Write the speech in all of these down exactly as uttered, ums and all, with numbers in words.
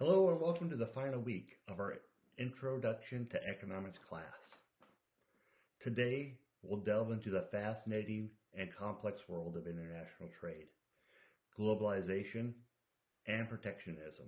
Hello and welcome to the final week of our Introduction to Economics class. Today, we'll delve into the fascinating and complex world of international trade, globalization, and protectionism.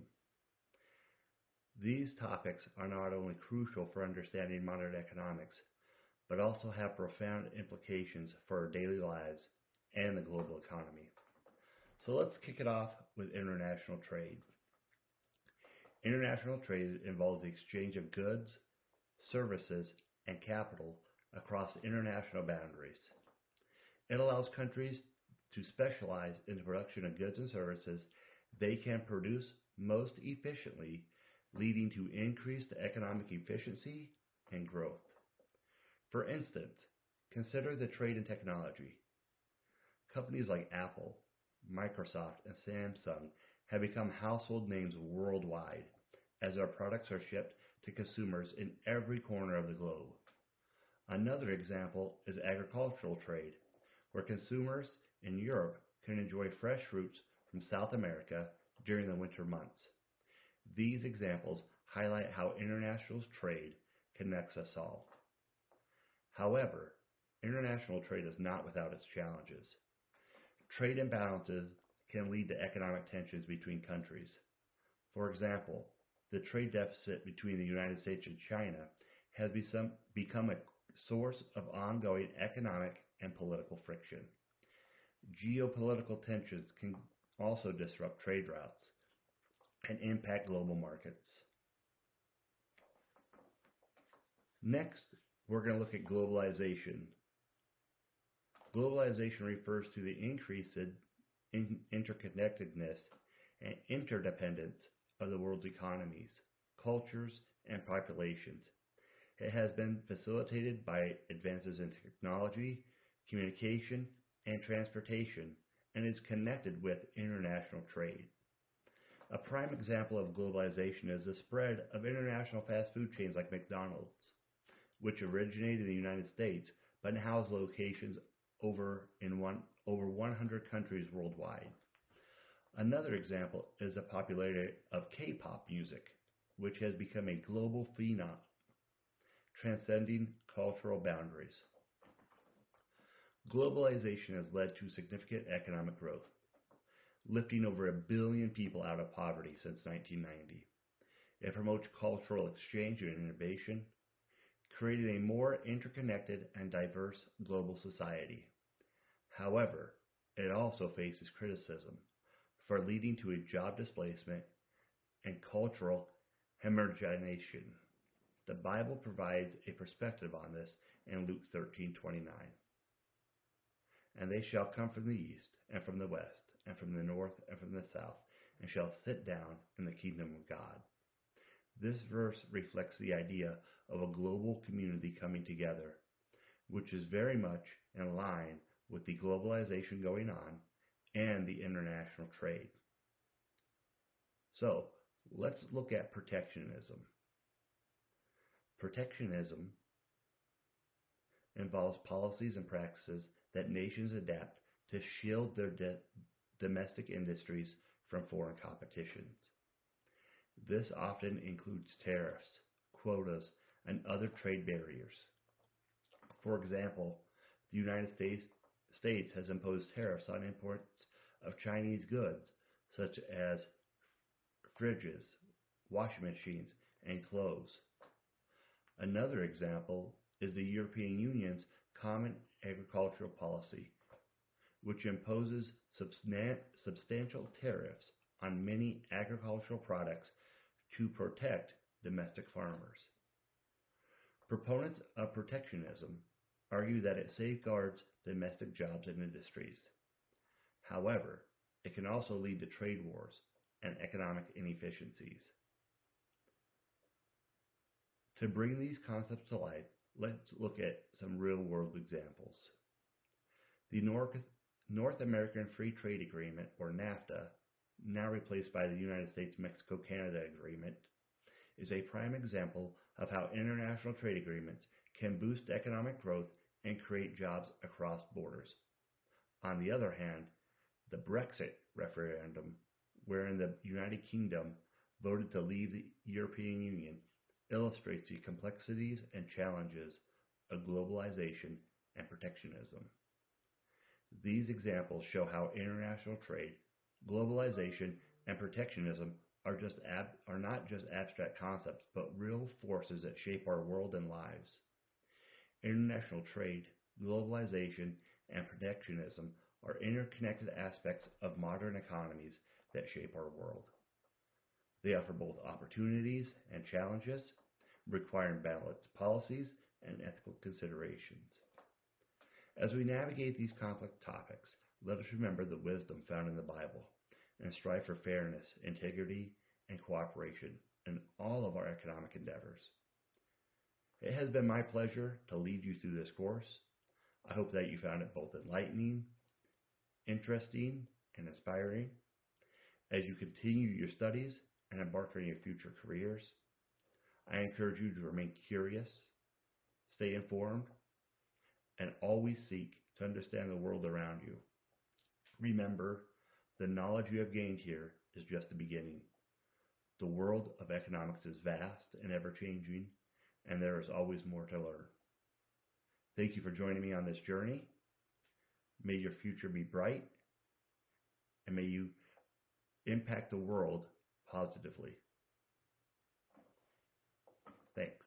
These topics are not only crucial for understanding modern economics, but also have profound implications for our daily lives and the global economy. So let's kick it off with international trade. International trade involves the exchange of goods, services, and capital across international boundaries. It allows countries to specialize in the production of goods and services they can produce most efficiently, leading to increased economic efficiency and growth. For instance, consider the trade in technology. Companies like Apple, Microsoft, and Samsung have become household names worldwide as our products are shipped to consumers in every corner of the globe. Another example is agricultural trade, where consumers in Europe can enjoy fresh fruits from South America during the winter months. These examples highlight how international trade connects us all. However, international trade is not without its challenges. Trade imbalances can lead to economic tensions between countries. For example, the trade deficit between the United States and China has become a source of ongoing economic and political friction. Geopolitical tensions can also disrupt trade routes and impact global markets. Next, we're going to look at globalization. Globalization refers to the increase in interconnectedness and interdependence of the world's economies, cultures, and populations. It has been facilitated by advances in technology, communication, and transportation, and is connected with international trade. A prime example of globalization is the spread of international fast food chains like McDonald's, which originated in the United States but now has locations over in one over one hundred countries worldwide. Another example is the popularity of K-pop music, which has become a global phenomenon, transcending cultural boundaries. Globalization has led to significant economic growth, lifting over a billion people out of poverty since nineteen ninety. It promotes cultural exchange and innovation, creating a more interconnected and diverse global society. However, it also faces criticism for leading to a job displacement and cultural homogenization. The Bible provides a perspective on this in Luke thirteen twenty-nine. And they shall come from the east, and from the west, and from the north, and from the south, and shall sit down in the kingdom of God. This verse reflects the idea of a global community coming together, which is very much in line with the globalization going on and the international trade. So, let's look at protectionism. Protectionism involves policies and practices that nations adapt to shield their de- domestic industries from foreign competitions. This often includes tariffs, quotas, and other trade barriers. For example, the United States, States has imposed tariffs on imports of Chinese goods such as fridges, washing machines, and clothes. Another example is the European Union's Common Agricultural Policy, which imposes substan- substantial tariffs on many agricultural products to protect domestic farmers. Proponents of protectionism argue that it safeguards domestic jobs and industries. However, it can also lead to trade wars and economic inefficiencies. To bring these concepts to life, let's look at some real-world examples. The North, North American Free Trade Agreement, or NAFTA, now replaced by the United States-Mexico-Canada Agreement, is a prime example of how international trade agreements can boost economic growth and create jobs across borders. On the other hand, the Brexit referendum, wherein the United Kingdom voted to leave the European Union, illustrates the complexities and challenges of globalization and protectionism. These examples show how international trade, globalization, and protectionism are just ab- are not just abstract concepts, but real forces that shape our world and lives. International trade, globalization, and protectionism are interconnected aspects of modern economies that shape our world. They offer both opportunities and challenges, requiring balanced policies and ethical considerations. As we navigate these complex topics, let us remember the wisdom found in the Bible and strive for fairness, integrity, and cooperation in all of our economic endeavors. It has been my pleasure to lead you through this course. I hope that you found it both enlightening, interesting, and inspiring. As you continue your studies and embark on your future careers, I encourage you to remain curious, stay informed, and always seek to understand the world around you. Remember, the knowledge you have gained here is just the beginning. The world of economics is vast and ever-changing, and there is always more to learn. Thank you for joining me on this journey. May your future be bright, and may you impact the world positively. Thanks.